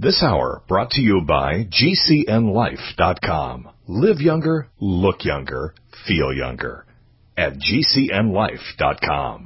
This hour brought to you by GCNLife.com. Live younger, look younger, feel younger at GCNLife.com.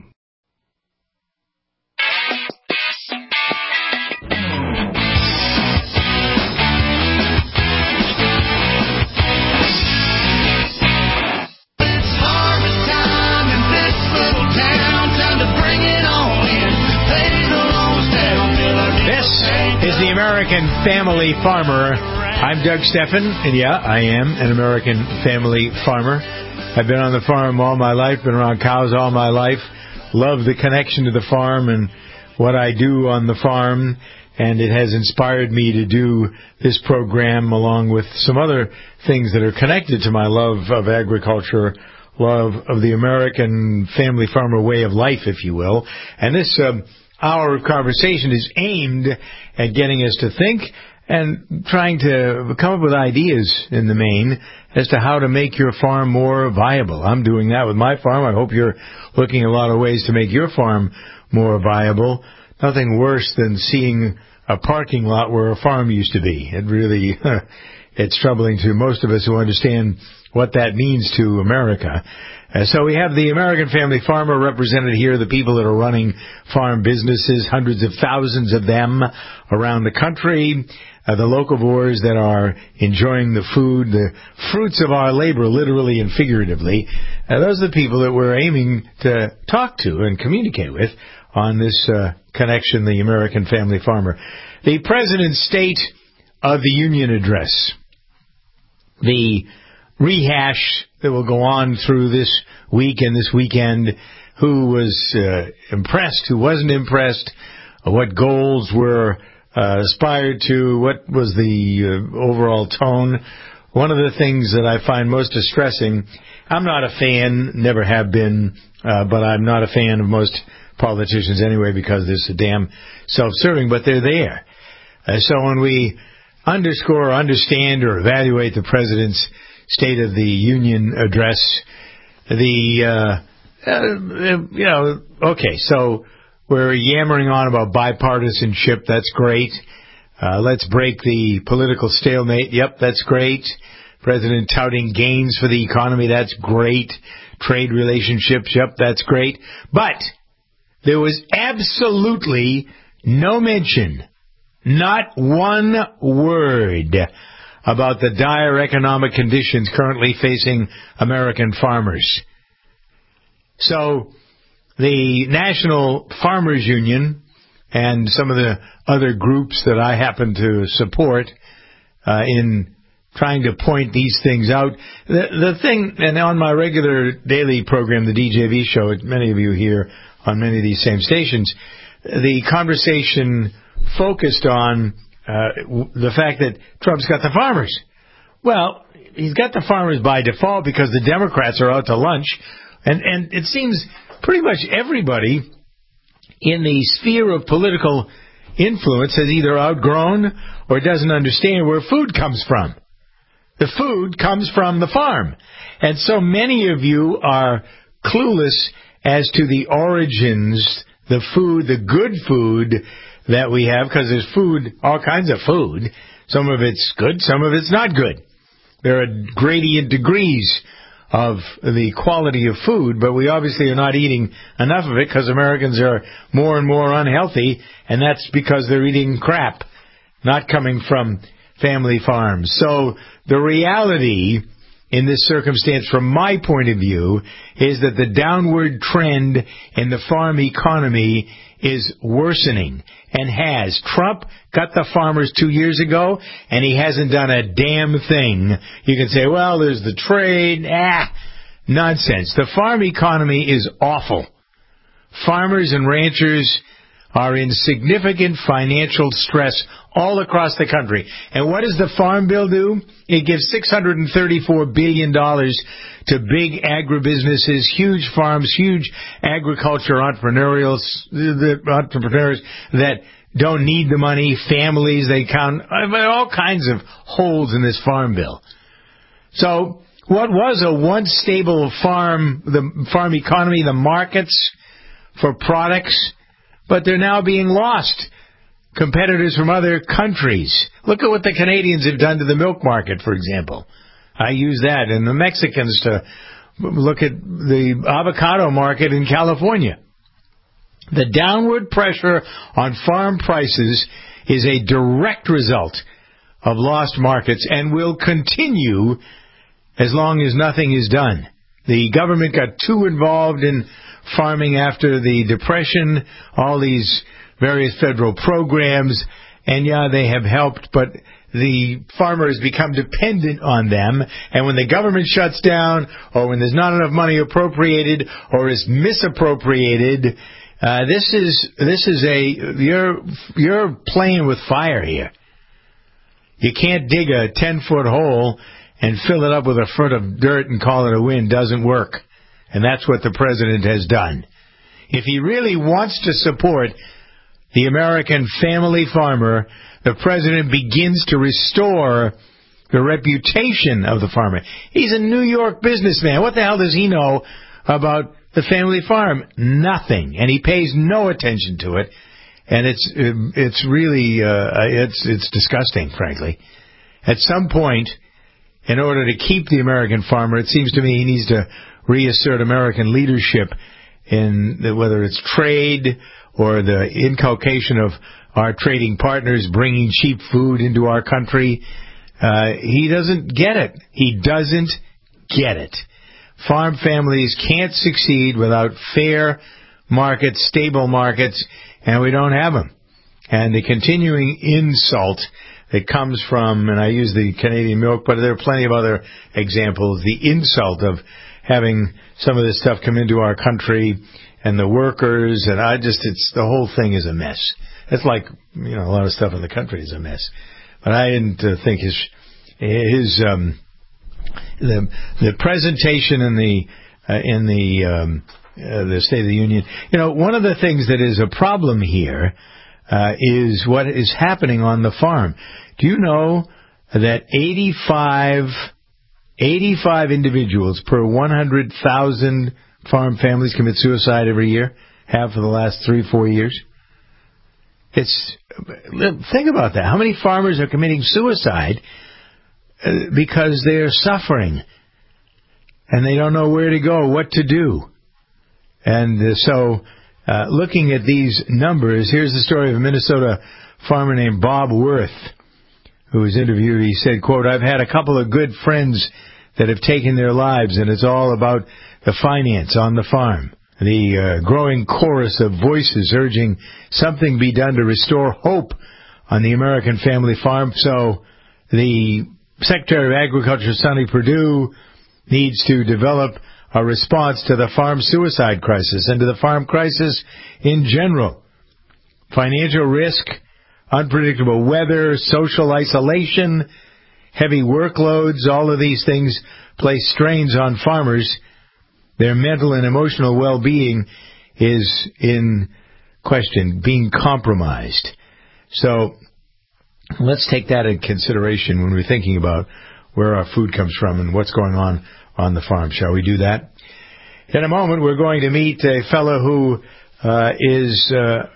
Is the American Family Farmer. I'm Doug Steffen, and yeah, I am an American family farmer. I've been on the farm all my life, been around cows all my life, love the connection to the farm and what I do on the farm, and it has inspired me to do this program along with some other things that are connected to my love of agriculture, love of the American family farmer way of life, if you will. And this hour of conversation is aimed at getting us to think and trying to come up with ideas in the main as to how to make your farm more viable. I'm doing that with my farm. I hope you're looking at a lot of ways to make your farm more viable. Nothing worse than seeing a parking lot where a farm used to be. It really, it's troubling to most of us who understand what that means to America. So we have the American Family Farmer represented here, the people that are running farm businesses, hundreds of thousands of them around the country, the locavores that are enjoying the food, the fruits of our labor, literally and figuratively. Those are the people that we're aiming to talk to and communicate with on this connection, the American Family Farmer. The President's State of the Union Address, the rehash that will go on through this week and this weekend, who was impressed, who wasn't impressed, what goals were aspired to, what was the overall tone. One of the things that I find most distressing, I'm not a fan, never have been, but I'm not a fan of most politicians anyway because they're so damn self-serving, but they're there. So when we underscore, understand, or evaluate the President's State of the Union address, okay, so we're yammering on about bipartisanship. That's great. Let's break the political stalemate. Yep, that's great. President touting gains for the economy. That's great. Trade relationships. Yep, that's great. But there was absolutely no mention, not one word, about the dire economic conditions currently facing American farmers. So the National Farmers Union and some of the other groups that I happen to support in trying to point these things out, the thing, and on my regular daily program, the DJV show, many of you hear on many of these same stations, the conversation focused on the fact that Trump's got the farmers. Well, he's got the farmers by default because the Democrats are out to lunch, and it seems pretty much everybody in the sphere of political influence has either outgrown or doesn't understand where food comes from. The food comes from the farm. And so many of you are clueless as to the origins, the food, the good food that we have, because there's food, all kinds of food. Some of it's good, some of it's not good. There are gradient degrees of the quality of food, but we obviously are not eating enough of it because Americans are more and more unhealthy, and that's because they're eating crap, not coming from family farms. So the reality in this circumstance, from my point of view, is that the downward trend in the farm economy is worsening and has. Trump got the farmers 2 years ago, and he hasn't done a damn thing. You can say, well, there's the trade. Nonsense. The farm economy is awful. Farmers and ranchers are in significant financial stress all across the country. And what does the Farm Bill do? It gives $634 billion to big agribusinesses, huge farms, huge agriculture entrepreneurs that don't need the money, families, they count, all kinds of holes in this Farm Bill. So what was a once stable farm, the farm economy, the markets for products, but they're now being lost. competitors from other countries. Look at what the Canadians have done to the milk market, for example. I use that, and the Mexicans to look at the avocado market in California. The downward pressure on farm prices is a direct result of lost markets and will continue as long as nothing is done. The government got too involved in farming after the Depression, all these various federal programs, and yeah, they have helped, but the farmers become dependent on them, and when the government shuts down, or when there's not enough money appropriated, or is misappropriated, you're playing with fire here. You can't dig a 10-foot hole and fill it up with a foot of dirt and call it a win. Doesn't work. And that's what the president has done. If he really wants to support the American family farmer, the president begins to restore the reputation of the farmer. He's a New York businessman. What the hell does he know about the family farm? Nothing. And he pays no attention to it. And it's really it's disgusting, frankly. At some point, in order to keep the American farmer, it seems to me he needs to reassert American leadership in whether it's trade or the inculcation of our trading partners bringing cheap food into our country. He doesn't get it. He doesn't get it. Farm families can't succeed without fair markets, stable markets, and we don't have them. And the continuing insult that comes from, and I use the Canadian milk, but there are plenty of other examples, the insult of having some of this stuff come into our country and the workers, and the whole thing is a mess. It's like, a lot of stuff in the country is a mess. But I didn't think the presentation in the State of the Union. One of the things that is a problem here is what is happening on the farm. Do you know that 85 individuals per 100,000 farm families commit suicide every year? Have for the last 3-4 years? Think about that. How many farmers are committing suicide because they are suffering and they don't know where to go, what to do? And so, looking at these numbers, here's the story of a Minnesota farmer named Bob Worth, who was interviewed. He said, quote, "I've had a couple of good friends that have taken their lives, and it's all about the finance on the farm." The growing chorus of voices urging something be done to restore hope on the American family farm. So the Secretary of Agriculture, Sonny Perdue, needs to develop a response to the farm suicide crisis and to the farm crisis in general. Financial risk, unpredictable weather, social isolation, heavy workloads, all of these things place strains on farmers. Their mental and emotional well-being is in question, being compromised. So let's take that in consideration when we're thinking about where our food comes from and what's going on the farm. Shall we do that? In a moment, we're going to meet a fellow who has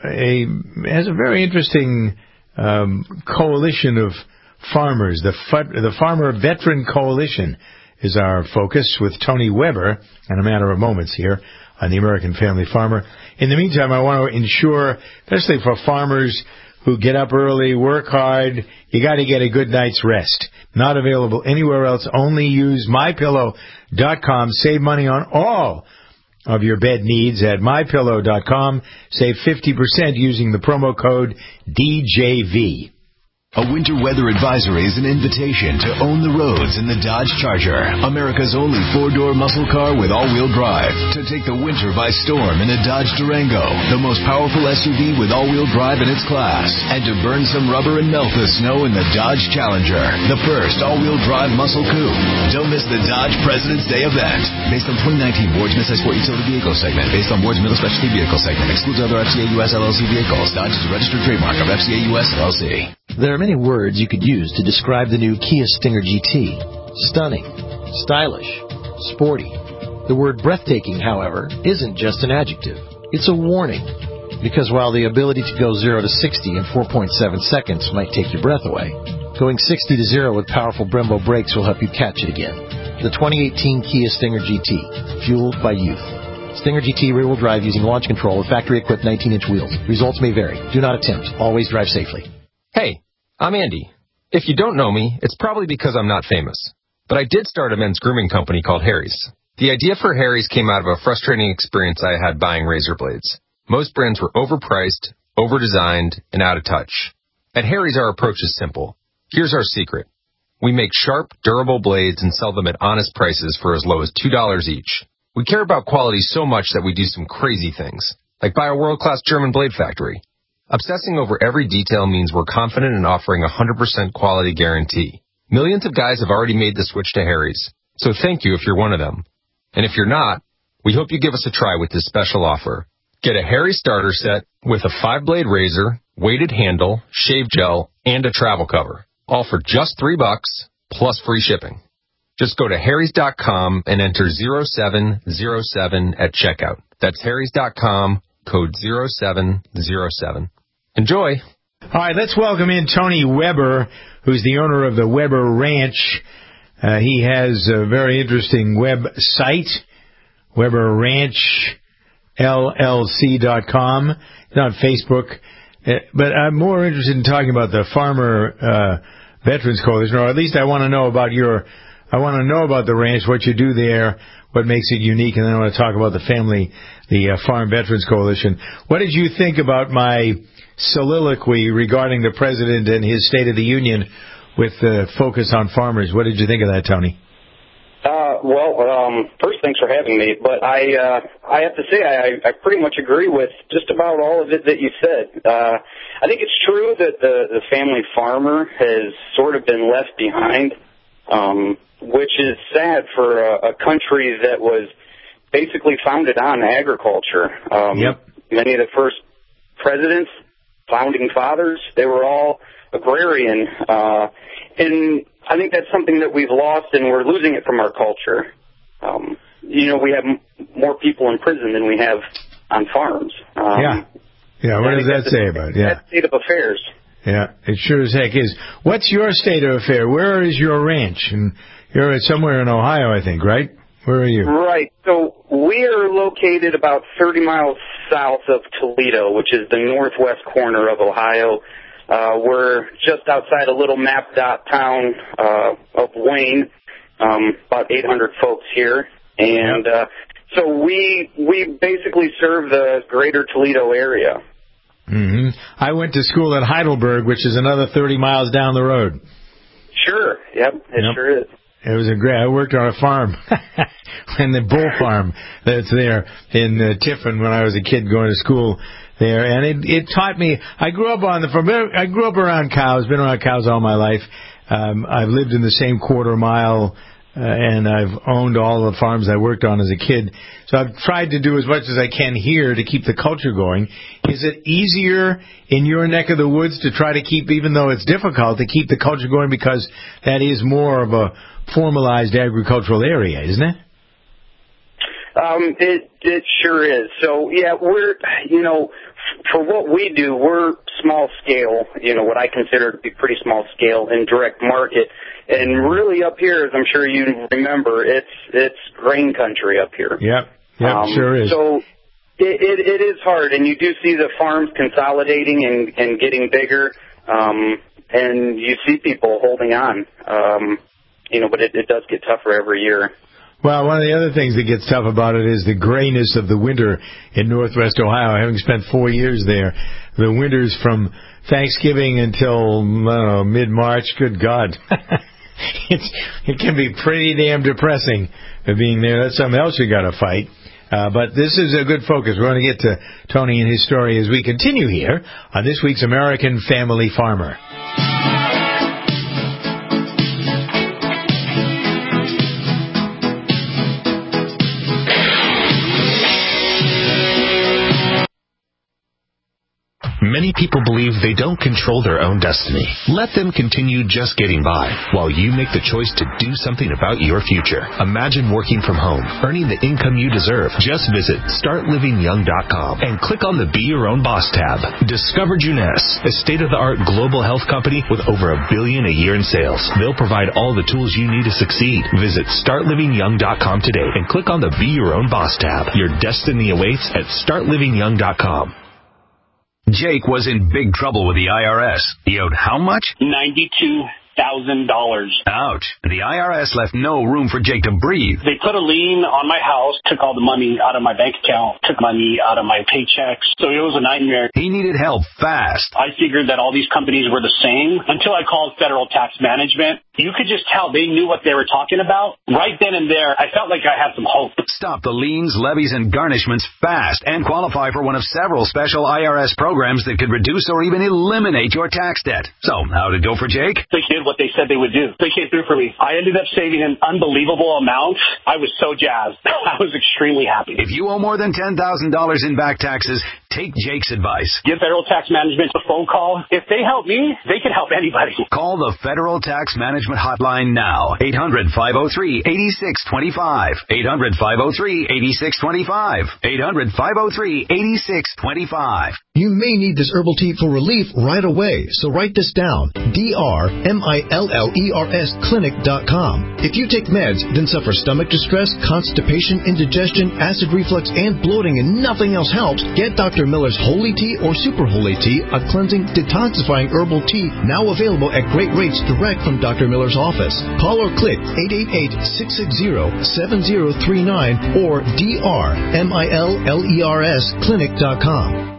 a very interesting coalition of farmers. The Farmer Veteran Coalition is our focus with Tony Weber in a matter of moments here on the American Family Farmer. In the meantime, I want to ensure, especially for farmers who get up early, work hard, you got to get a good night's rest. Not available anywhere else. Only use MyPillow.com. Save money on all of your bed needs at MyPillow.com. Save 50% using the promo code DJV. A winter weather advisory is an invitation to own the roads in the Dodge Charger, America's only four-door muscle car with all-wheel drive. To take the winter by storm in a Dodge Durango, the most powerful SUV with all-wheel drive in its class. And to burn some rubber and melt the snow in the Dodge Challenger, the first all-wheel drive muscle coupe. Don't miss the Dodge President's Day event. Based on 2019 Ward's Midsize Sport Utility Vehicle segment. Based on Ward's Middle Specialty Vehicle segment. Excludes other FCA US LLC vehicles. Dodge is a registered trademark of FCA US LLC. There are many words you could use to describe the new Kia Stinger GT. Stunning, stylish, sporty. The word breathtaking, however, isn't just an adjective. It's a warning. Because while the ability to go 0 to 60 in 4.7 seconds might take your breath away, going 60 to 0 with powerful Brembo brakes will help you catch it again. The 2018 Kia Stinger GT, fueled by youth. Stinger GT rear-wheel drive using launch control with factory-equipped 19-inch wheels. Results may vary. Do not attempt. Always drive safely. Hey, I'm Andy. If you don't know me, it's probably because I'm not famous. But I did start a men's grooming company called Harry's. The idea for Harry's came out of a frustrating experience I had buying razor blades. Most brands were overpriced, over-designed, and out of touch. At Harry's, our approach is simple. Here's our secret. We make sharp, durable blades and sell them at honest prices for as low as $2 each. We care about quality so much that we do some crazy things, like buy a world-class German blade factory. Obsessing over every detail means we're confident in offering a 100% quality guarantee. Millions of guys have already made the switch to Harry's, so thank you if you're one of them. And if you're not, we hope you give us a try with this special offer. Get a Harry's starter set with a 5-blade razor, weighted handle, shave gel, and a travel cover, all for just $3 plus free shipping. Just go to harrys.com and enter 0707 at checkout. That's harrys.com, code 0707. Enjoy. All right, let's welcome in Tony Weber, who's the owner of the Weber Ranch. He has a very interesting website, WeberRanchLLC.com. He's on Facebook. But I'm more interested in talking about the Farmer Veterans Coalition, or at least I want to know about the ranch, what you do there, what makes it unique, and then I want to talk about the Farm Veterans Coalition. What did you think about my soliloquy regarding the president and his State of the Union with the focus on farmers? What did you think of that, Tony? First, thanks for having me. But I have to say I pretty much agree with just about all of it that you said. I think it's true that the family farmer has sort of been left behind, which is sad for a country that was basically founded on agriculture. Yep. Many of the first presidents, founding fathers, they were all agrarian, and I think that's something that we've lost, and we're losing it from our culture. We have more people in prison than we have on farms. Yeah, what does that say about it? Yeah. That state of affairs. Yeah, it sure as heck is. What's your state of affair? Where is your ranch? And you're somewhere in Ohio, I think, right? Where are you? Right. So we are located about 30 miles south of Toledo, which is the northwest corner of Ohio. We're just outside a little map dot town of Wayne, about 800 folks here. And so we basically serve the greater Toledo area. Mm-hmm. I went to school at Heidelberg, which is another 30 miles down the road. Sure. Yep, sure is. It was I worked on a farm, in the bull farm that's there in Tiffin when I was a kid going to school there, and it taught me. I grew up on the farm. I grew up around cows. Been around cows all my life. I've lived in the same quarter mile, and I've owned all the farms I worked on as a kid. So I've tried to do as much as I can here to keep the culture going. Is it easier in your neck of the woods to try to keep, even though it's difficult, to keep the culture going because that is more of a formalized agricultural area, isn't it? It sure is. So, yeah, we're, for what we do, we're small scale, what I consider to be pretty small scale in direct market. And really up here, as I'm sure you remember, it's grain country up here. Yep, sure is. So it is hard, and you do see the farms consolidating and getting bigger, and you see people holding on. But it does get tougher every year. Well, one of the other things that gets tough about it is the grayness of the winter in northwest Ohio. Having spent 4 years there, the winters from Thanksgiving until, mid-March, good God. It can be pretty damn depressing being there. That's something else you got to fight. But this is a good focus. We're going to get to Tony and his story as we continue here on this week's American Family Farmer. Many Many people believe they don't control their own destiny. Let them continue just getting by while you make the choice to do something about your future. Imagine working from home, earning the income you deserve. Just visit startlivingyoung.com and click on the Be Your Own Boss tab. Discover Juness, a state-of-the-art global health company with over $1 billion a year in sales. They'll provide all the tools you need to succeed. Visit startlivingyoung.com today and click on the Be Your Own Boss tab. Your destiny awaits at startlivingyoung.com. Jake was in big trouble with the IRS. He owed how much? $92,000. Ouch. The IRS left no room for Jake to breathe. They put a lien on my house, took all the money out of my bank account, took money out of my paychecks. So it was a nightmare. He needed help fast. I figured that all these companies were the same until I called Federal Tax Management. You could just tell they knew what they were talking about. Right then and there, I felt like I had some hope. Stop the liens, levies, and garnishments fast and qualify for one of several special IRS programs that could reduce or even eliminate your tax debt. So, how'd it go for Jake? They did what they said they would do. They came through for me. I ended up saving an unbelievable amount. I was so jazzed. I was extremely happy. If you owe more than $10,000 in back taxes, take Jake's advice. Give Federal Tax Management a phone call. If they help me, they can help anybody. Call the Federal Tax Management hotline now. 800-503-8625. 800-503-8625. 800-503-8625. You may need this herbal tea for relief right away, so write this down. DRMILLERS clinic.com. If you take meds, then suffer stomach distress, constipation, indigestion, acid reflux, and bloating, and nothing else helps, get Dr. Miller's Holy Tea or Super Holy Tea, a cleansing, detoxifying herbal tea now available at great rates direct from Dr. Miller's office. Call or click 888-660-7039 or DRMILLERS clinic.com.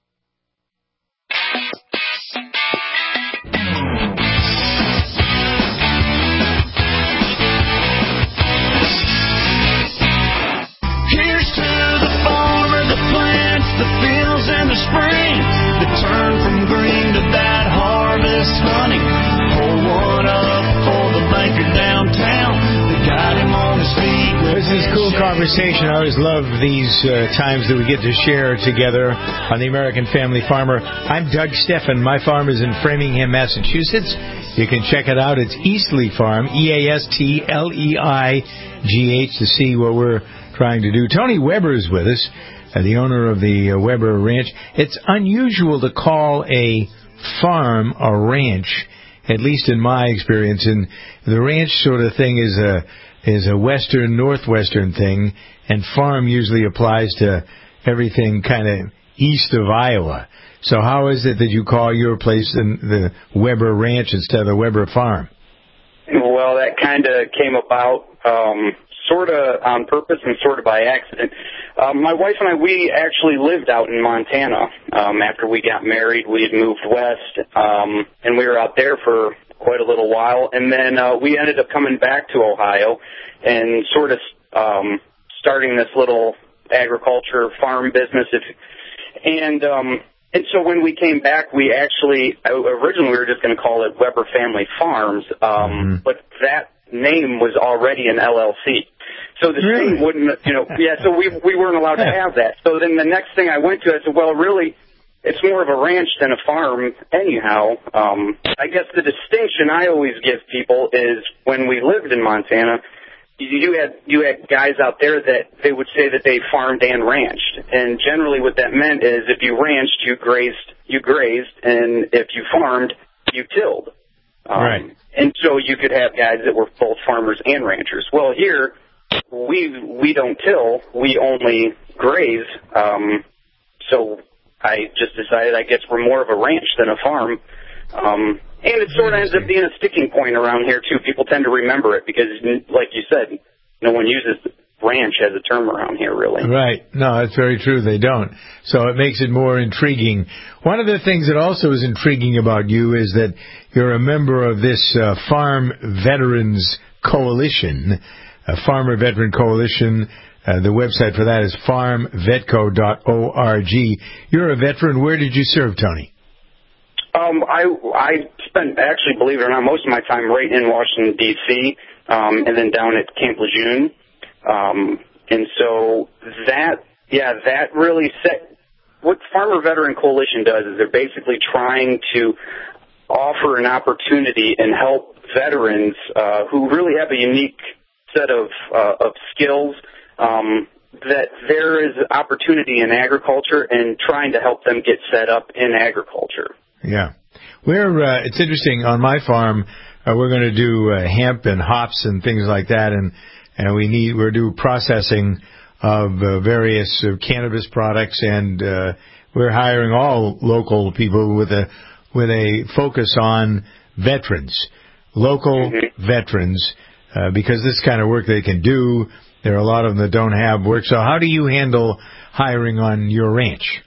Here's to the farmer, the plants, the fields, and the spring that turn from green to that harvest honey. Pour one up for the banker downtown that got him on his feet. This is cool conversation. I always love these times that we get to share together on the American Family Farmer. I'm Doug Steffen. My farm is in Framingham, Massachusetts. You can check it out. It's Eastleigh Farm, EASTLEIGH, to see what we're trying to do. Tony Weber is with us, the owner of the Weber Ranch. It's unusual to call a farm a ranch, at least in my experience. And the ranch sort of thing is a western, northwestern thing, and farm usually applies to everything kind of east of Iowa. So how is it that you call your place the Weber Ranch instead of the Weber Farm? Well, that kind of came about sort of on purpose and sort of by accident. My wife and I, we actually lived out in Montana. After we got married, we had moved west, and we were out there for quite a little while. And then we ended up coming back to Ohio and sort of starting this little agriculture farm business. And so when we came back, we actually, originally we were just going to call it Weber Family Farms, but that name was already an LLC. So the state wouldn't, so we weren't allowed to have that. So then the next thing I went to, I said, well, really, it's more of a ranch than a farm anyhow. I guess the distinction I always give people is when we lived in Montana, you had guys out there that they would say that they farmed and ranched. And generally what that meant is if you ranched, you grazed, and if you farmed, you tilled. Right. And so you could have guys that were both farmers and ranchers. Well, here, we don't till, we only graze. So I just decided I guess we're more of a ranch than a farm. And it sort of ends up being a sticking point around here, too. People tend to remember it because, like you said, no one uses ranch as a term around here, really. Right. No, that's very true. They don't. So it makes it more intriguing. One of the things that also is intriguing about you is that you're a member of this Farm Veterans Coalition, Farmer Veteran Coalition. The website for that is farmvetco.org. You're a veteran. Where did you serve, Tony? I spent, actually, believe it or not, most of my time right in Washington, D.C., and then down at Camp Lejeune. And so that really set what Farmer Veteran Coalition does is they're basically trying to offer an opportunity and help veterans who really have a unique set of skills, that there is opportunity in agriculture, and trying to help them get set up in agriculture. Yeah. It's interesting, on my farm, we're going to do hemp and hops and things like that, and we're doing processing of various cannabis products, and we're hiring all local people with a focus on veterans, local veterans, because this kind of work they can do. There are a lot of them that don't have work. So how do you handle hiring on your ranch?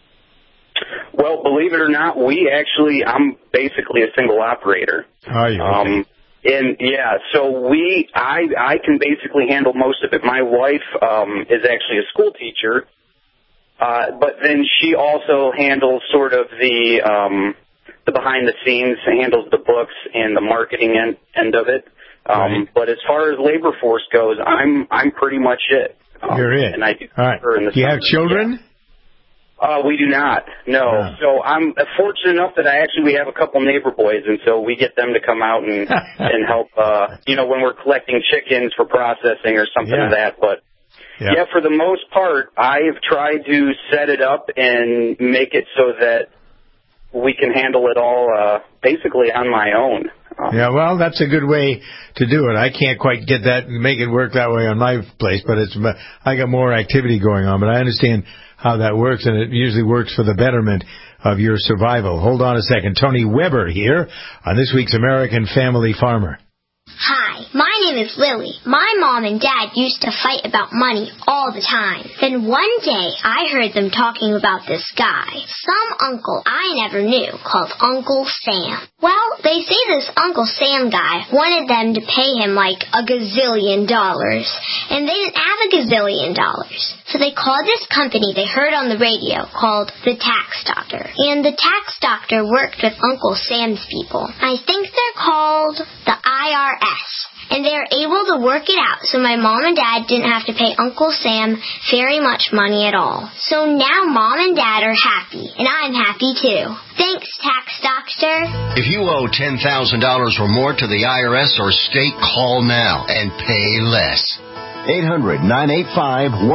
Well, believe it or not, I'm basically a single operator. Are you? Okay. And yeah, so I can basically handle most of it. My wife is actually a school teacher, but then she also handles sort of the behind the scenes, handles the books and the marketing end of it. Right. But as far as labor force goes, I'm pretty much it. You're it. And I do. All right. Do you have children? We do not. No. Yeah. So I'm fortunate enough that we have a couple neighbor boys, and so we get them to come out and and help. When we're collecting chickens for processing or something of that. But yeah, for the most part, I've tried to set it up and make it so that we can handle it all basically on my own. Yeah, well, that's a good way to do it. I can't quite get that and make it work that way on my place, but I got more activity going on. But I understand how that works, and it usually works for the betterment of your survival. Hold on a second. Tony Weber here on this week's American Family Farmer. Hi, my name is Lily. My mom and dad used to fight about money all the time. Then one day, I heard them talking about this guy, some uncle I never knew, called Uncle Sam. Well, they say this Uncle Sam guy wanted them to pay him like $1 gazillion, and they didn't have $1 gazillion. So they called this company they heard on the radio called the Tax Doctor. And the Tax Doctor worked with Uncle Sam's people. I think they're called the IRS. And they were able to work it out so my mom and dad didn't have to pay Uncle Sam very much money at all. So now mom and dad are happy, and I'm happy too. Thanks, Tax Doctor. If you owe $10,000 or more to the IRS or state, call now and pay less. 800-985-1610.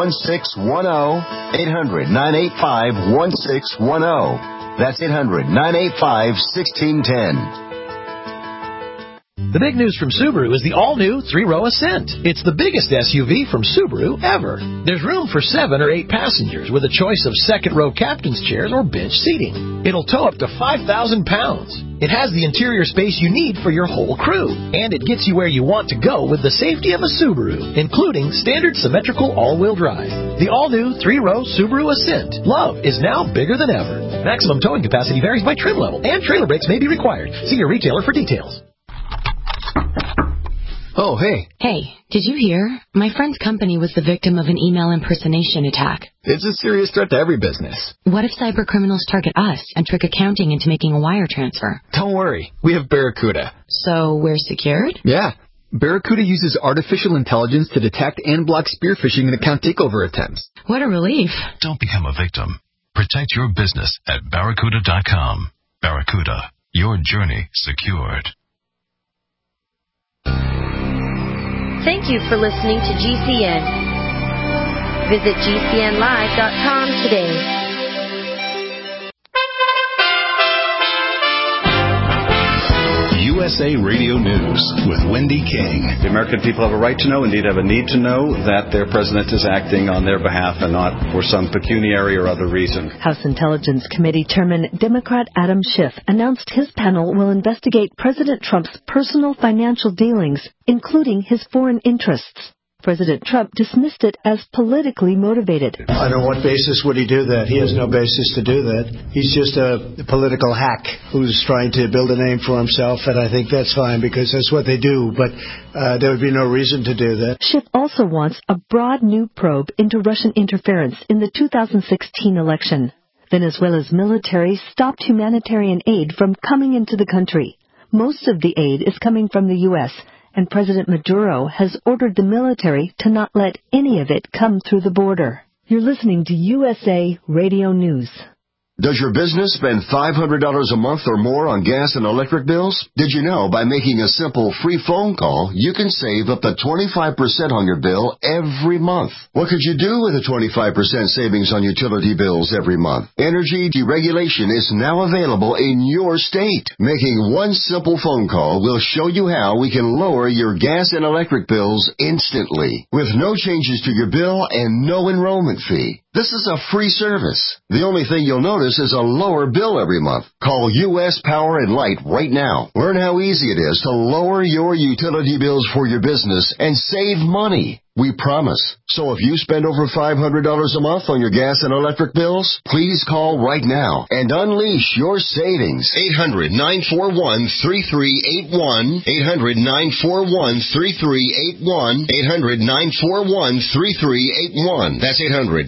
800-985-1610. That's 800-985-1610. The big news from Subaru is the all-new 3-row Ascent. It's the biggest SUV from Subaru ever. There's room for 7 or 8 passengers with a choice of second-row captain's chairs or bench seating. It'll tow up to 5,000 pounds. It has the interior space you need for your whole crew. And it gets you where you want to go with the safety of a Subaru, including standard symmetrical all-wheel drive. The all-new 3-row Subaru Ascent. Love is now bigger than ever. Maximum towing capacity varies by trim level, and trailer brakes may be required. See your retailer for details. Oh, hey. Hey, did you hear? My friend's company was the victim of an email impersonation attack. It's a serious threat to every business. What if cyber criminals target us and trick accounting into making a wire transfer? Don't worry. We have Barracuda. So we're secured? Yeah. Barracuda uses artificial intelligence to detect and block spear phishing and account takeover attempts. What a relief. Don't become a victim. Protect your business at Barracuda.com. Barracuda. Your journey secured. Thank you for listening to GCN. Visit GCNlive.com today. USA Radio News with Wendy King. The American people have a right to know, indeed have a need to know, that their president is acting on their behalf and not for some pecuniary or other reason. House Intelligence Committee Chairman Democrat Adam Schiff announced his panel will investigate President Trump's personal financial dealings, including his foreign interests. President Trump dismissed it as politically motivated. I don't know what basis would he do that. He has no basis to do that. He's just a political hack who's trying to build a name for himself, and I think that's fine because that's what they do, but there would be no reason to do that. Schiff also wants a broad new probe into Russian interference in the 2016 election. Venezuela's military stopped humanitarian aid from coming into the country. Most of the aid is coming from the U.S., and President Maduro has ordered the military to not let any of it come through the border. You're listening to USA Radio News. Does your business spend $500 a month or more on gas and electric bills? Did you know by making a simple free phone call, you can save up to 25% on your bill every month? What could you do with a 25% savings on utility bills every month? Energy deregulation is now available in your state. Making one simple phone call will show you how we can lower your gas and electric bills instantly, with no changes to your bill and no enrollment fee. This is a free service. The only thing you'll notice is a lower bill every month. Call U.S. Power and Light right now. Learn how easy it is to lower your utility bills for your business and save money. We promise. So if you spend over $500 a month on your gas and electric bills, please call right now and unleash your savings. 800-941-3381. 800-941-3381. 800-941-3381. That's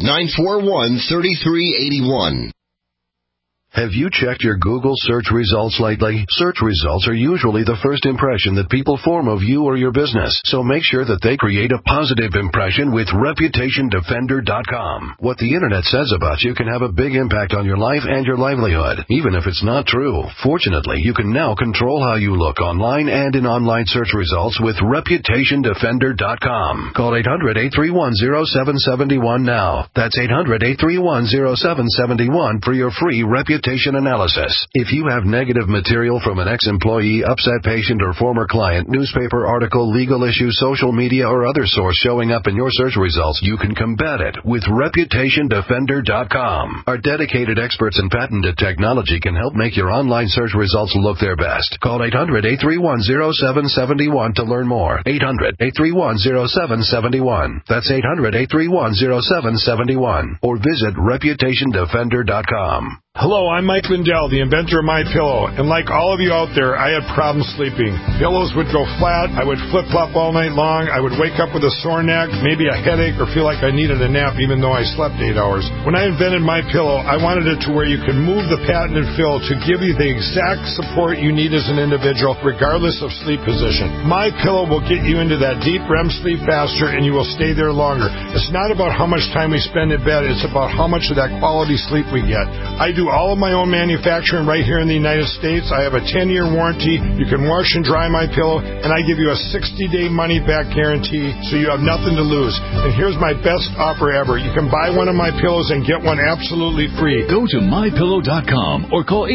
800-941-3381. Have you checked your Google search results lately? Search results are usually the first impression that people form of you or your business, so make sure that they create a positive impression with ReputationDefender.com. What the Internet says about you can have a big impact on your life and your livelihood, even if it's not true. Fortunately, you can now control how you look online and in online search results with ReputationDefender.com. Call 800-831-0771 now. That's 800-831-0771 for your free reputation analysis. If you have negative material from an ex-employee, upset patient, or former client, newspaper article, legal issue, social media, or other source showing up in your search results, you can combat it with ReputationDefender.com. Our dedicated experts in patented technology can help make your online search results look their best. Call 800-831-0771 to learn more. 800-831-0771. That's 800-831-0771. Or visit ReputationDefender.com. Hello, I'm Mike Lindell, the inventor of MyPillow, and like all of you out there, I had problems sleeping. Pillows would go flat, I would flip-flop all night long, I would wake up with a sore neck, maybe a headache, or feel like I needed a nap even though I slept 8 hours. When I invented MyPillow, I wanted it to where you could move the patented fill to give you the exact support you need as an individual, regardless of sleep position. MyPillow will get you into that deep REM sleep faster, and you will stay there longer. It's not about how much time we spend in bed, it's about how much of that quality sleep we get. I do all of my own manufacturing right here in the United States. I have a 10-year warranty. You can wash and dry my pillow, and I give you a 60-day money-back guarantee, so you have nothing to lose. And here's my best offer ever. You can buy one of my pillows and get one absolutely free. Go to MyPillow.com or call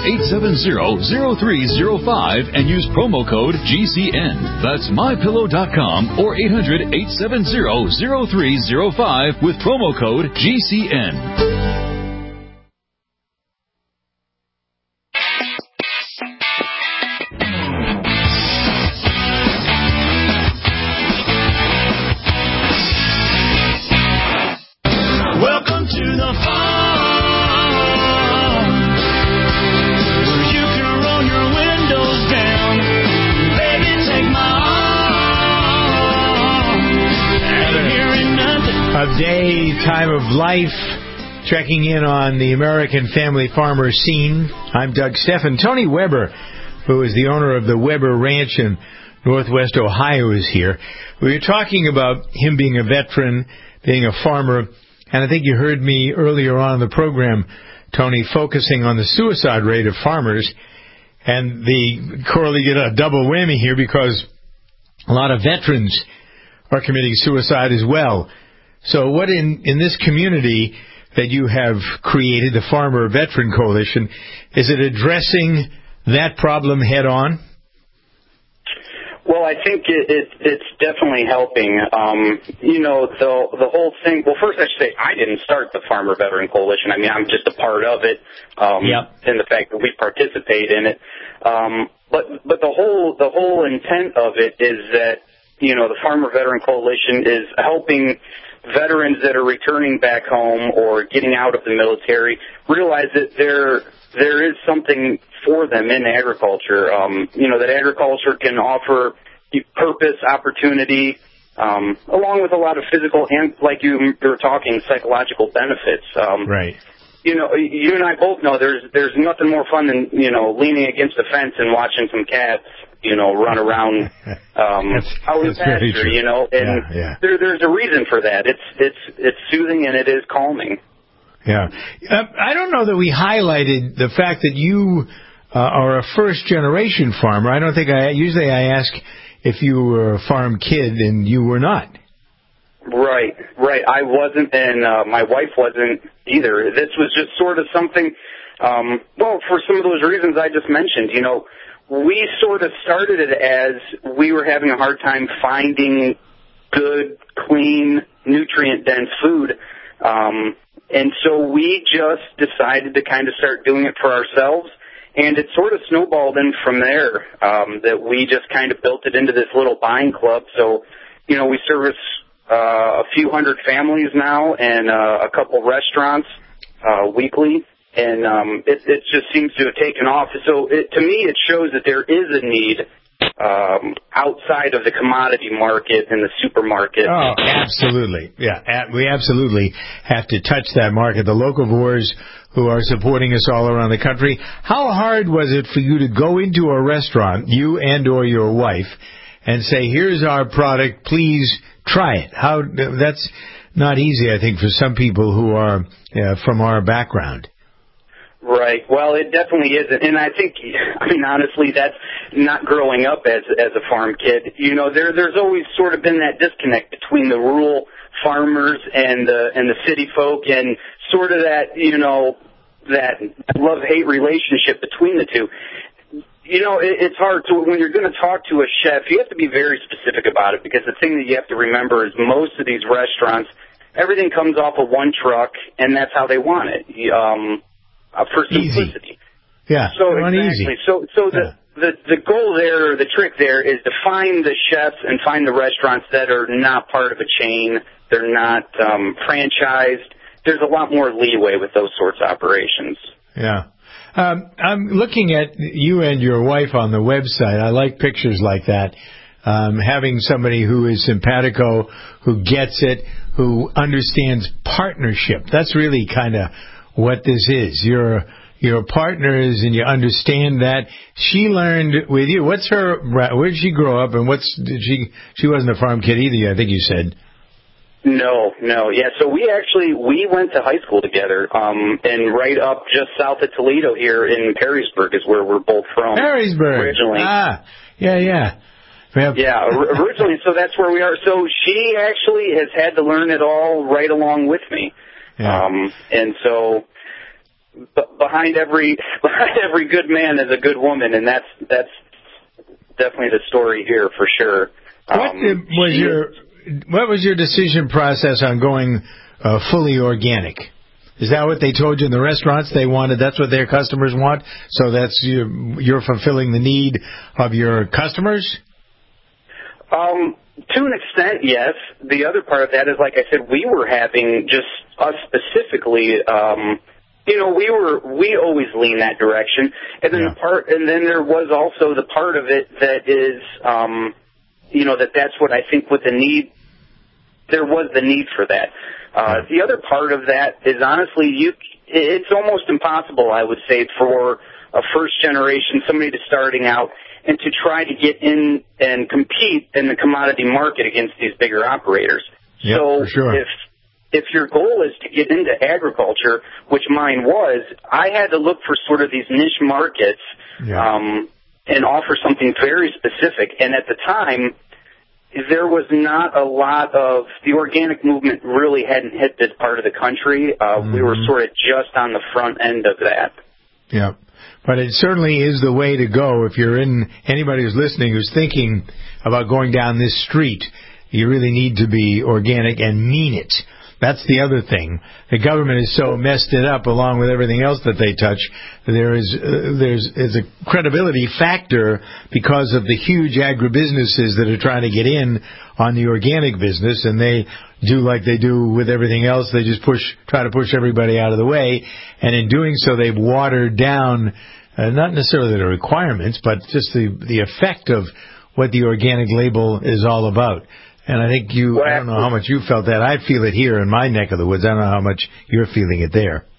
800-870-0305 and use promo code GCN. That's MyPillow.com or 800-870-0305 with promo code GCN. Time of life, checking in on the American family farmer scene. I'm Doug Steffen. Tony Weber, who is the owner of the Weber Ranch in Northwest Ohio, is here. We were talking about him being a veteran, being a farmer, and I think you heard me earlier on in the program, Tony, focusing on the suicide rate of farmers, and Corley get a double whammy here because a lot of veterans are committing suicide as well. So what in this community that you have created, the Farmer Veteran Coalition, is it addressing that problem head on? Well, I think it's definitely helping. The whole thing. Well, first I should say I didn't start the Farmer Veteran Coalition. I mean, I'm just a part of it, in the fact that we participate in it. But the whole intent of it is that the Farmer Veteran Coalition is helping veterans that are returning back home or getting out of the military realize that there is something for them in agriculture. That agriculture can offer purpose, opportunity, along with a lot of physical and, like you were talking, psychological benefits. Right. You and I both know there's nothing more fun than leaning against a fence and watching some cats run around out in the pasture, and there's a reason for that. It's soothing and it is calming. Yeah. I don't know that we highlighted the fact that you are a first-generation farmer. I don't think usually I ask if you were a farm kid, and you were not. Right. I wasn't, and my wife wasn't either. This was just sort of something, for some of those reasons I just mentioned. We sort of started it as we were having a hard time finding good, clean, nutrient-dense food. And so we just decided to kind of start doing it for ourselves. And it sort of snowballed in from there, that we just kind of built it into this little buying club. So, we service a few hundred families now and a couple restaurants weekly. And it just seems to have taken off. So to me, it shows that there is a need outside of the commodity market and the supermarket. Oh, absolutely. Yeah, we absolutely have to touch that market. The locavores who are supporting us all around the country. How hard was it for you to go into a restaurant, you and or your wife, and say, here's our product, please try it? That's not easy, I think, for some people who are from our background. Right. Well, it definitely isn't. And I think, honestly, that's not growing up as a farm kid. There's always sort of been that disconnect between the rural farmers and the city folk, and sort of that, that love-hate relationship between the two. It's hard to, when you're going to talk to a chef, you have to be very specific about it, because the thing that you have to remember is most of these restaurants, everything comes off of one truck, and that's how they want it. For simplicity. Yeah, so exactly. So the goal there, or the trick there, is to find the chefs and find the restaurants that are not part of a chain. They're not franchised. There's a lot more leeway with those sorts of operations. Yeah. I'm looking at you and your wife on the website. I like pictures like that. Having somebody who is simpatico, who gets it, who understands partnership. That's really kind of what this is. You're partners, and you understand that. She learned with you. Where did she grow up, and she wasn't a farm kid either, I think you said. No. Yeah, so we went to high school together, and right up just south of Toledo here in Perrysburg is where we're both from. Perrysburg. Originally. Yeah. Yeah, originally, so that's where we are. So she actually has had to learn it all right along with me. Yeah. And so behind every good man is a good woman, and that's definitely the story here for sure. What was your decision process on going fully organic? Is that what they told you in the restaurants they wanted? That's what their customers want? So that's you're fulfilling the need of your customers? To an extent, yes. The other part of that is, like I said, we were having, just us specifically, we always lean that direction. And then then there was also the part of it that is, that's what I think with the need, there was the need for that. The other part of that is, honestly, it's almost impossible, I would say, for a first generation, somebody just starting out, and to try to get in and compete in the commodity market against these bigger operators. Yep, so for sure. if your goal is to get into agriculture, which mine was, I had to look for sort of these niche markets and offer something very specific. And at the time, there was not a lot of, the organic movement really hadn't hit this part of the country. We were sort of just on the front end of that. Yeah. But it certainly is the way to go. If you're anybody who's listening who's thinking about going down this street, you really need to be organic and mean it. That's the other thing. The government has so messed it up, along with everything else that they touch. There's a credibility factor because of the huge agribusinesses that are trying to get in on the organic business, and they do like they do with everything else. They just try to push everybody out of the way, and in doing so, they've watered down not necessarily the requirements, but just the effect of what the organic label is all about. And I think I don't know how much you felt that. I feel it here in my neck of the woods. I don't know how much you're feeling it there.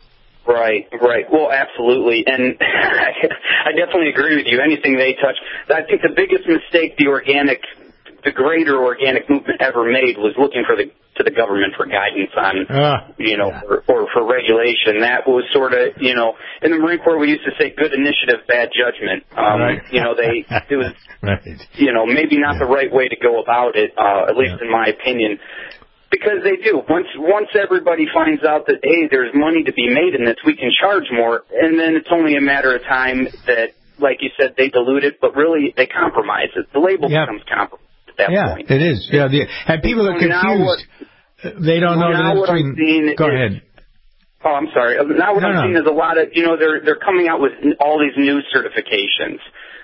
Right. Well, absolutely. And I definitely agree with you. Anything they touch, I think the biggest mistake the greater organic movement ever made was looking to the government for guidance on, or for regulation. That was sort of, in the Marine Corps we used to say good initiative, bad judgment. It was, maybe not the right way to go about it, at least in my opinion. Because they do. Once everybody finds out that, hey, there's money to be made in this, we can charge more, and then it's only a matter of time that, like you said, they dilute it, but really they compromise it. The label becomes compromised at that point. Yeah, it is. Yeah, and people are confused. They don't know the difference. Go ahead. Oh, I'm sorry. Now what I'm seeing is a lot of, they're coming out with all these new certifications.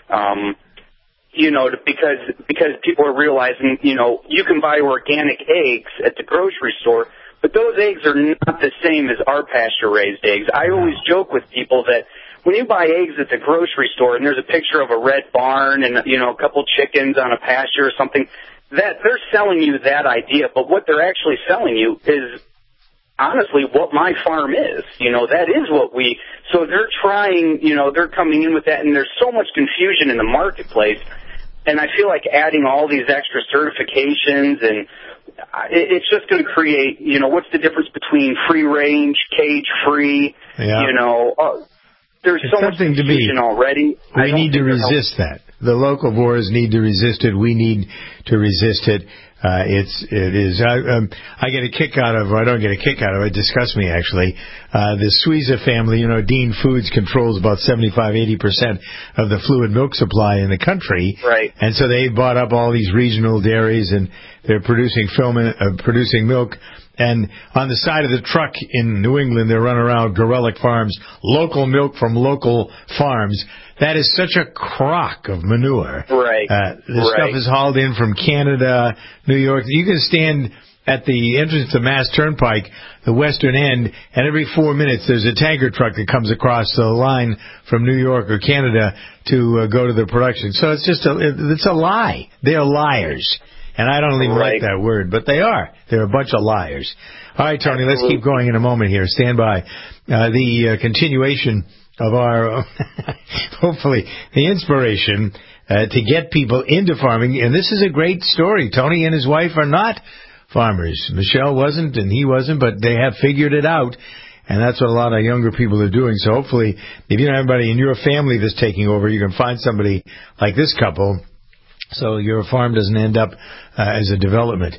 Because people are realizing, you can buy organic eggs at the grocery store, but those eggs are not the same as our pasture-raised eggs. I always joke with people that when you buy eggs at the grocery store and there's a picture of a red barn and, a couple chickens on a pasture or something, that they're selling you that idea, but what they're actually selling you is honestly what my farm is. That is what so they're trying, they're coming in with that, and there's so much confusion in the marketplace. And I feel like adding all these extra certifications, and it's just going to create, what's the difference between free range, cage free, there's so much confusion already. We need to resist that. The local boars need to resist it. We need to resist it. It is. I get a kick out of, or I don't get a kick out of it, disgusts me actually. The Suiza family, Dean Foods controls about 75-80% of the fluid milk supply in the country. Right. And so they bought up all these regional dairies, and they're producing milk. And on the side of the truck in New England, they're running around Gorelick Farms, local milk from local farms. That is such a crock of manure. Right. The stuff is hauled in from Canada, New York. You can stand at the entrance to Mass Turnpike, the western end, and every 4 minutes there's a tanker truck that comes across the line from New York or Canada to go to the production. So it's just it's a lie. They're liars. And I don't even like that word, but they are. They're a bunch of liars. All right, Tony, let's keep going in a moment here. Stand by. The continuation of our, hopefully, the inspiration to get people into farming. And this is a great story. Tony and his wife are not farmers. Michelle wasn't and he wasn't, but they have figured it out. And that's what a lot of younger people are doing. So hopefully, if you don't have anybody in your family that's taking over, you can find somebody like this couple, so your farm doesn't end up as a development.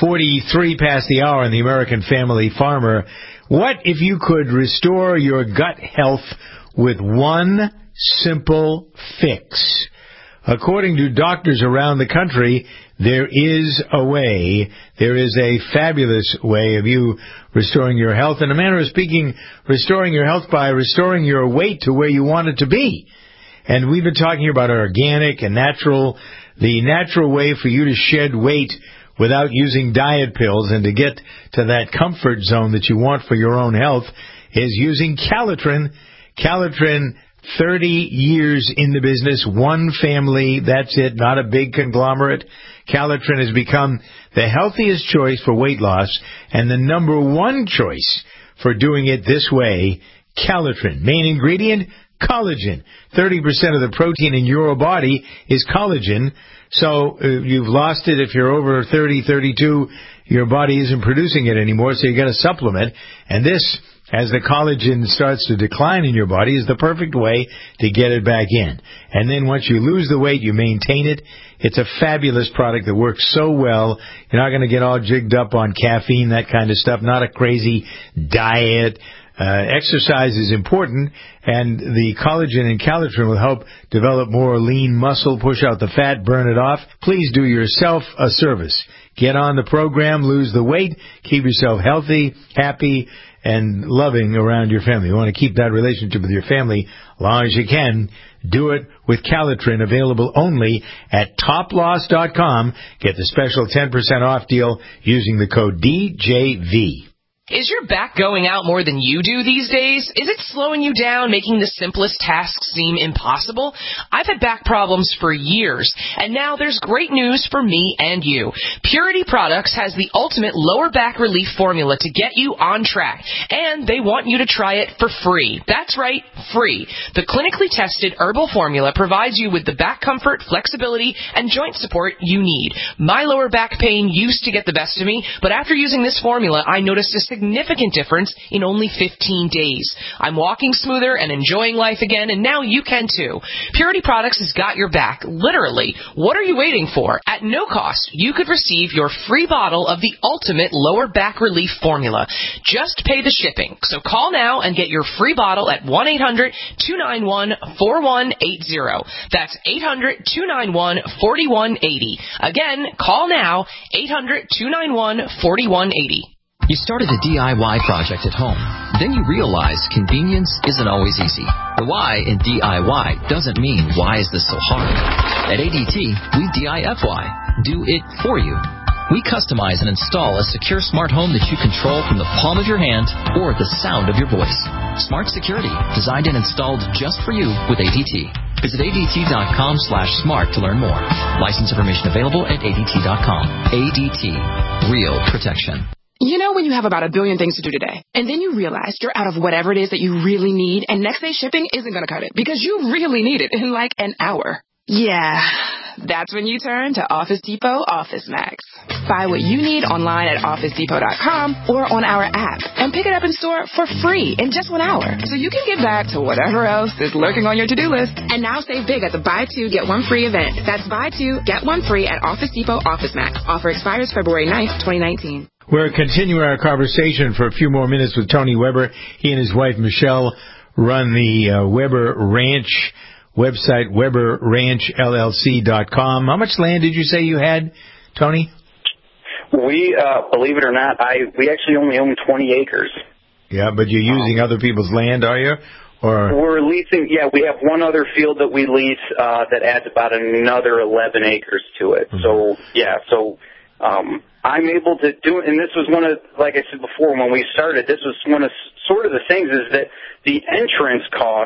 43 past the hour in the American Family Farmer. What if you could restore your gut health with one simple fix? According to doctors around the country, there is a way. There is a fabulous way of you restoring your health. In a manner of speaking, restoring your health by restoring your weight to where you want it to be. And we've been talking about organic and natural. The natural way for you to shed weight without using diet pills and to get to that comfort zone that you want for your own health is using Calitrin. Calitrin, 30 years in the business, one family, that's it, not a big conglomerate. Calitrin has become the healthiest choice for weight loss and the number one choice for doing it this way. Calitrin. Main ingredient, collagen. 30% of the protein in your body is collagen. So you've lost it if you're over 30, 32. Your body isn't producing it anymore, so you got to supplement. And this, as the collagen starts to decline in your body, is the perfect way to get it back in. And then once you lose the weight, you maintain it. It's a fabulous product that works so well. You're not going to get all jigged up on caffeine, that kind of stuff. Not a crazy diet. Exercise is important, and the collagen in Calitrin will help develop more lean muscle, push out the fat, burn it off. Please do yourself a service. Get on the program, lose the weight, keep yourself healthy, happy, and loving around your family. You want to keep that relationship with your family as long as you can. Do it with Calitrin, available only at toploss.com. Get the special 10% off deal using the code DJV. Is your back going out more than you do these days? Is it slowing you down, making the simplest tasks seem impossible? I've had back problems for years, and now there's great news for me and you. Purity Products has the ultimate lower back relief formula to get you on track, and they want you to try it for free. That's right, free. The clinically tested herbal formula provides you with the back comfort, flexibility, and joint support you need. My lower back pain used to get the best of me, but after using this formula, I noticed a significant difference in only 15 days. I'm walking smoother and enjoying life again, and now you can too. Purity Products has got your back, literally. What are you waiting for? At no cost, you could receive your free bottle of the ultimate lower back relief formula. Just pay the shipping. So call now and get your free bottle at 1-800-291-4180. That's 800-291-4180. Again, call now, 800-291-4180. You started a DIY project at home. Then you realize convenience isn't always easy. The why in DIY doesn't mean why is this so hard. At ADT, we DIFY. Do it for you. We customize and install a secure smart home that you control from the palm of your hand or the sound of your voice. Smart security, designed and installed just for you with ADT. Visit ADT.com/smart to learn more. License information available at ADT.com. ADT. Real protection. You know when you have about a billion things to do today, and then you realize you're out of whatever it is that you really need, and next day shipping isn't going to cut it because you really need it in like an hour. Yeah, that's when you turn to Office Depot Office Max. Buy what you need online at OfficeDepot.com or on our app, and pick it up in store for free in just 1 hour, so you can get back to whatever else is lurking on your to-do list. And now save big at the Buy 2, Get 1 Free event. That's Buy 2, Get 1 Free at Office Depot Office Max. Offer expires February 9th, 2019. We're continuing our conversation for a few more minutes with Tony Weber. He and his wife, Michelle, run the Weber Ranch website, WeberRanchLLC.com. How much land did you say you had, Tony? We, believe it or not, we actually only own 20 acres. Yeah, but you're using other people's land, are you? Or we're leasing, yeah, we have one other field that we lease that adds about another 11 acres to it. Mm-hmm. So I'm able to do it, and this was one of, like I said before, when we started, this was one of sort of the things is that the entrance cost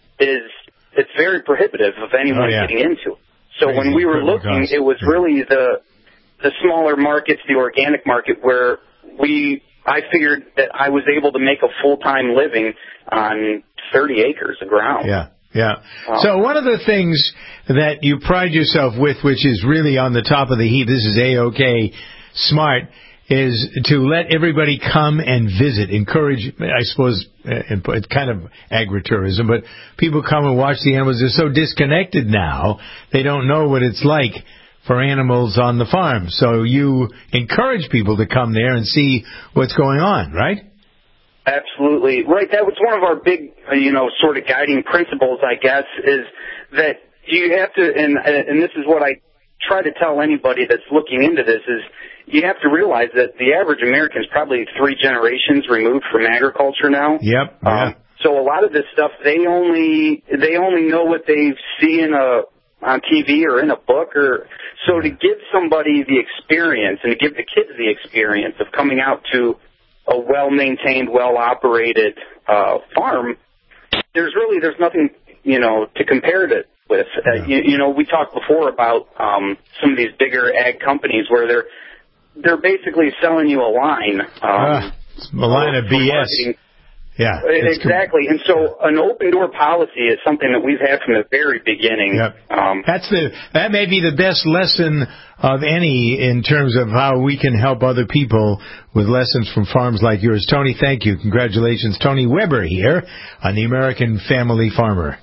it's very prohibitive of anyone getting into it. So when we were looking, it was really the smaller markets, the organic market, where I figured that I was able to make a full-time living on 30 acres of ground. Yeah. So one of the things that you pride yourself with, which is really on the top of the heap, this is A-OK smart, is to let everybody come and visit, encourage, I suppose, it's kind of agritourism, but people come and watch the animals. They're so disconnected now, they don't know what it's like for animals on the farm. So you encourage people to come there and see what's going on, right? Absolutely. Right. That was one of our big, sort of guiding principles, I guess, is that you have to, and this is what I try to tell anybody that's looking into this, is you have to realize that the average American is probably 3 generations removed from agriculture now. Yep. So a lot of this stuff, they only know what they see on TV or in a book, or so to give somebody the experience and to give the kids the experience of coming out to a well-maintained, well-operated farm, there's nothing, to compare it with. We talked before about some of these bigger ag companies where they're basically selling you a line. A line of BS. Marketing. Yeah. Exactly. And so an open door policy is something that we've had from the very beginning. Yep. That may be the best lesson of any in terms of how we can help other people with lessons from farms like yours. Tony, thank you. Congratulations. Tony Weber here on the American Family Farmer.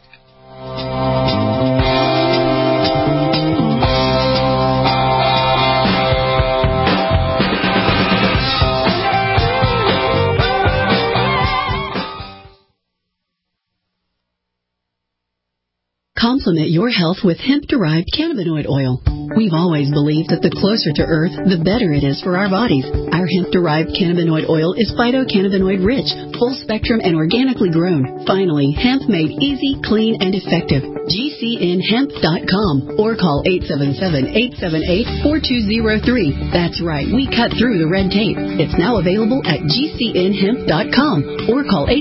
Supplement your health with hemp-derived cannabinoid oil. We've always believed that the closer to Earth, the better it is for our bodies. Our hemp-derived cannabinoid oil is phytocannabinoid-rich, full-spectrum, and organically grown. Finally, hemp made easy, clean, and effective. GCNhemp.com or call 877-878-4203. That's right, we cut through the red tape. It's now available at GCNhemp.com or call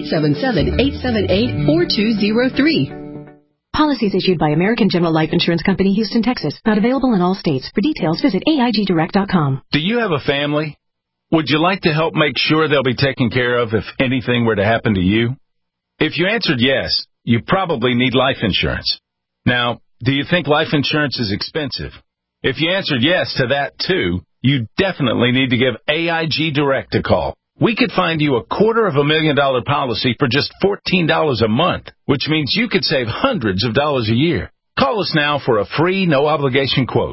877-878-4203. Policies issued by American General Life Insurance Company, Houston, Texas. Not available in all states. For details, visit AIGdirect.com. Do you have a family? Would you like to help make sure they'll be taken care of if anything were to happen to you? If you answered yes, you probably need life insurance. Now, do you think life insurance is expensive? If you answered yes to that, too, you definitely need to give AIG Direct a call. We could find you a $250,000 policy for just $14 a month, which means you could save hundreds of dollars a year. Call us now for a free, no-obligation quote.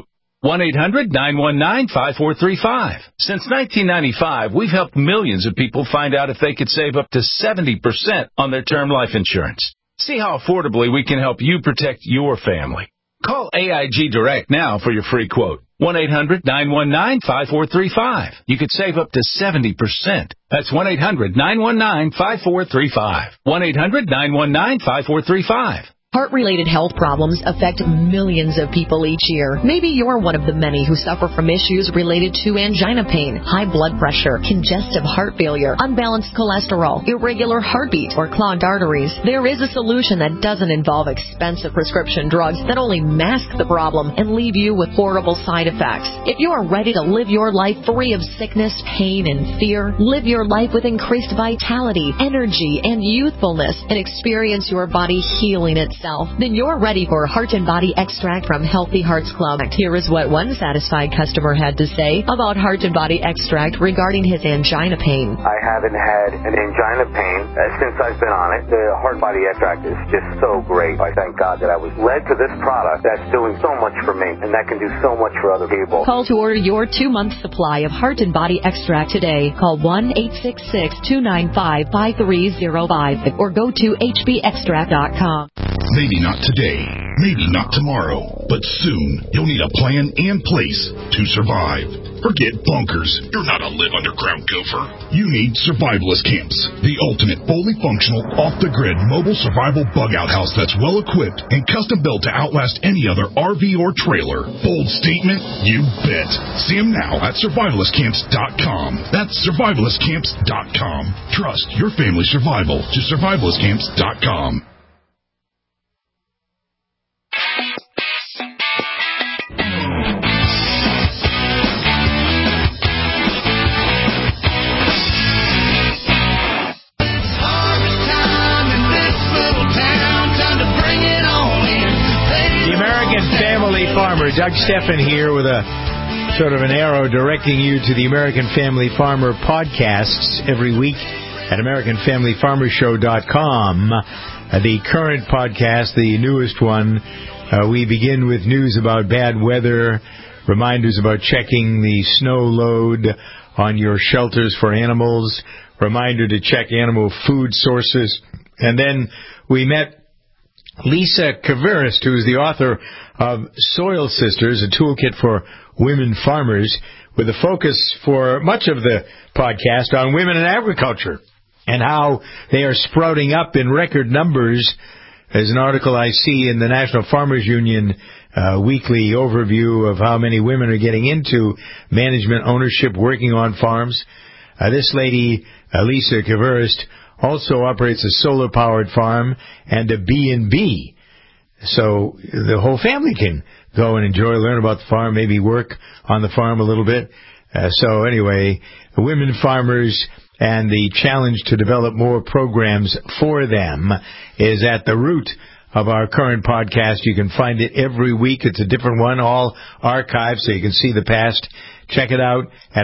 1-800-919-5435. Since 1995, we've helped millions of people find out if they could save up to 70% on their term life insurance. See how affordably we can help you protect your family. Call AIG Direct now for your free quote. 1-800-919-5435. You could save up to 70%. That's 1-800-919-5435. 1-800-919-5435. Heart-related health problems affect millions of people each year. Maybe you're one of the many who suffer from issues related to angina pain, high blood pressure, congestive heart failure, unbalanced cholesterol, irregular heartbeat, or clogged arteries. There is a solution that doesn't involve expensive prescription drugs that only mask the problem and leave you with horrible side effects. If you are ready to live your life free of sickness, pain, and fear, live your life with increased vitality, energy, and youthfulness, and experience your body healing itself, then you're ready for Heart and Body Extract from Healthy Hearts Club. Here is what one satisfied customer had to say about Heart and Body Extract regarding his angina pain. I haven't had an angina pain since I've been on it. The Heart and Body Extract is just so great. I thank God that I was led to this product that's doing so much for me, and that can do so much for other people. Call to order your 2-month supply of Heart and Body Extract today. Call 1-866-295-5305 or go to hbextract.com. Maybe not today, maybe not tomorrow, but soon you'll need a plan in place to survive. Forget bunkers. You're not a live underground gopher. You need survivalist camps, the ultimate fully functional, off-the-grid mobile survival bug-out house that's well-equipped and custom-built to outlast any other RV or trailer. Bold statement? You bet. See them now at survivalistcamps.com. That's survivalistcamps.com. Trust your family's survival to survivalistcamps.com. Farmer Doug Steffen here with a sort of an arrow directing you to the American Family Farmer podcasts every week at AmericanFamilyFarmerShow.com. The current podcast, the newest one, we begin with news about bad weather, reminders about checking the snow load on your shelters for animals, reminder to check animal food sources, and then we met Lisa Kverist, who is the author of Soil Sisters, a toolkit for women farmers, with a focus for much of the podcast on women in agriculture and how they are sprouting up in record numbers. There's an article I see in the National Farmers Union weekly overview of how many women are getting into management, ownership, working on farms. This lady, Lisa Kverist, also operates a solar-powered farm and a B&B. So the whole family can go and learn about the farm, maybe work on the farm a little bit. So anyway, the women farmers and the challenge to develop more programs for them is at the root of our current podcast. You can find it every week. It's a different one, all archived, so you can see the past. Check it out at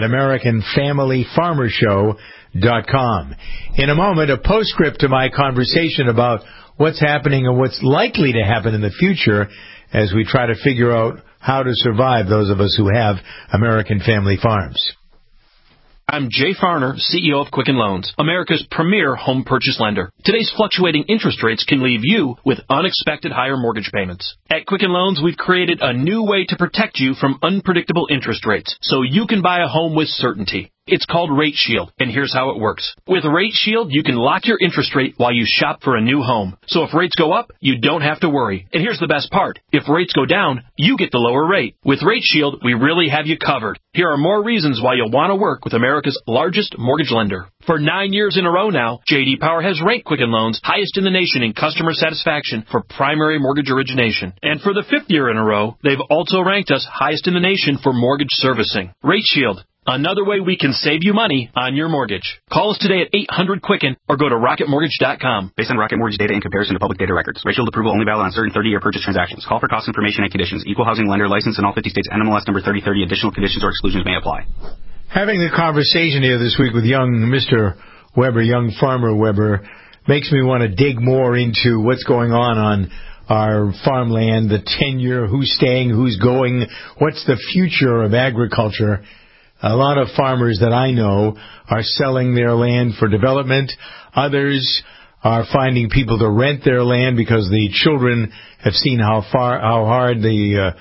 AmericanFamilyFarmerShow.com. In a moment, a postscript to my conversation about what's happening and what's likely to happen in the future as we try to figure out how to survive, those of us who have American family farms. I'm Jay Farner, CEO of Quicken Loans, America's premier home purchase lender. Today's fluctuating interest rates can leave you with unexpected higher mortgage payments. At Quicken Loans, we've created a new way to protect you from unpredictable interest rates so you can buy a home with certainty. It's called Rate Shield, and here's how it works. With Rate Shield, you can lock your interest rate while you shop for a new home. So if rates go up, you don't have to worry. And here's the best part. If rates go down, you get the lower rate. With Rate Shield, we really have you covered. Here are more reasons why you'll want to work with America's largest mortgage lender. For 9 years in a row now, J.D. Power has ranked Quicken Loans highest in the nation in customer satisfaction for primary mortgage origination. And for the 5th year in a row, they've also ranked us highest in the nation for mortgage servicing. Rate Shield. Another way we can save you money on your mortgage. Call us today at 800-QUICKEN or go to RocketMortgage.com. Based on Rocket Mortgage data in comparison to public data records. Rate Shield approval only valid on certain 30-year purchase transactions. Call for cost information and conditions. Equal housing lender license in all 50 states. NMLS number 3030. Additional conditions or exclusions may apply. Having the conversation here this week with young Mr. Weber, young Farmer Weber, makes me want to dig more into what's going on our farmland, the tenure, who's staying, who's going, what's the future of agriculture. A lot of farmers that I know are selling their land for development. Others are finding people to rent their land because the children have seen how hard the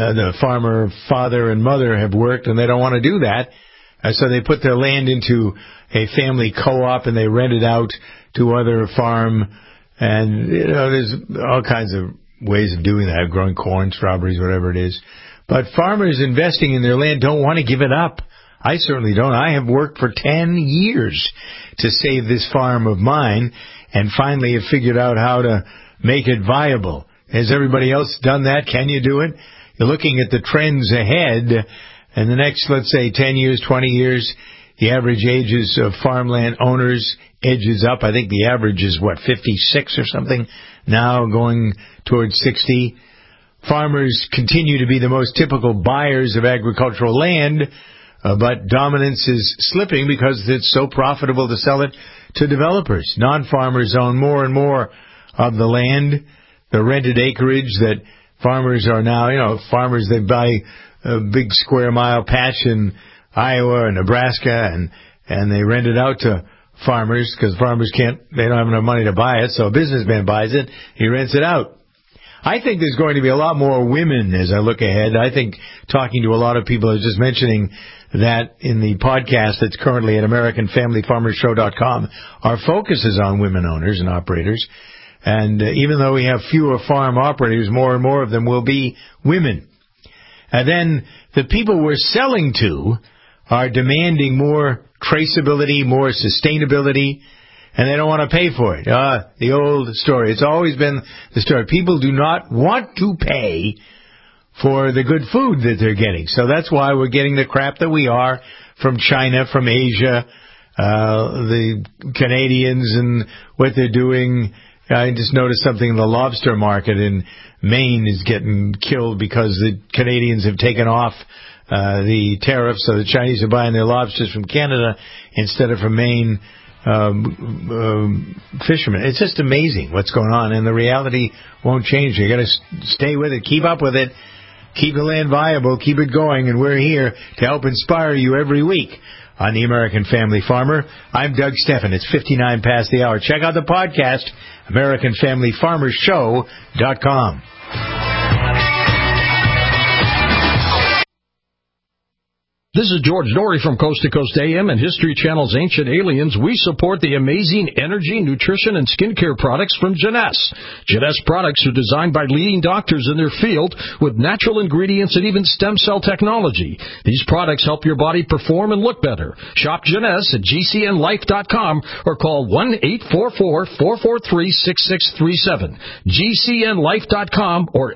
farmer father and mother have worked, and they don't want to do that. So they put their land into a family co-op and they rent it out to other farm. And, there's all kinds of ways of doing that, growing corn, strawberries, whatever it is. But farmers investing in their land don't want to give it up. I certainly don't. I have worked for 10 years to save this farm of mine and finally have figured out how to make it viable. Has everybody else done that? Can you do it? You're looking at the trends ahead, and the next, let's say, 10 years, 20 years, the average ages of farmland owners edges up. I think the average is, 56 or something, now going towards 60. Farmers continue to be the most typical buyers of agricultural land, but dominance is slipping because it's so profitable to sell it to developers. Non-farmers own more and more of the land, the rented acreage that farmers are now, farmers that buy a big square mile patch in Iowa or Nebraska and they rent it out to farmers because farmers they don't have enough money to buy it, so a businessman buys it, he rents it out. I think there's going to be a lot more women as I look ahead. I think talking to a lot of people, I was just mentioning that in the podcast that's currently at AmericanFamilyFarmersShow.com, our focus is on women owners and operators. And even though we have fewer farm operators, more and more of them will be women. And then the people we're selling to are demanding more traceability, more sustainability, and they don't want to pay for it. The old story. It's always been the story. People do not want to pay for the good food that they're getting. So that's why we're getting the crap that we are from China, from Asia, the Canadians and what they're doing. I just noticed something in the lobster market in Maine is getting killed because the Canadians have taken off the tariffs, so the Chinese are buying their lobsters from Canada instead of from Maine fishermen. It's just amazing what's going on, and the reality won't change. You got to stay with it, keep up with it, keep the land viable, keep it going, and we're here to help inspire you every week on the American Family Farmer. I'm Doug Steffen. It's 59 past the hour. Check out the podcast, AmericanFamilyFarmersShow.com. This is George Norrie from Coast to Coast AM and History Channel's Ancient Aliens. We support the amazing energy, nutrition, and skincare products from Jeunesse. Jeunesse products are designed by leading doctors in their field with natural ingredients and even stem cell technology. These products help your body perform and look better. Shop Jeunesse at GCNLife.com or call 1-844-443-6637. GCNLife.com or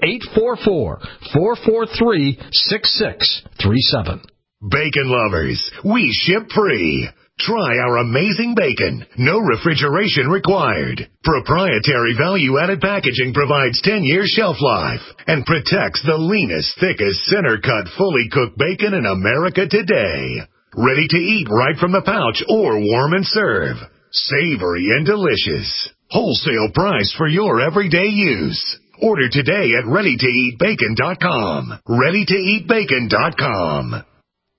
844-443-6637. Bacon lovers, we ship free. Try our amazing bacon. No refrigeration required. Proprietary value-added packaging provides 10-year shelf life and protects the leanest, thickest, center-cut, fully cooked bacon in America today. Ready to eat right from the pouch or warm and serve. Savory and delicious. Wholesale price for your everyday use. Order today at ReadyToEatBacon.com. ReadyToEatBacon.com.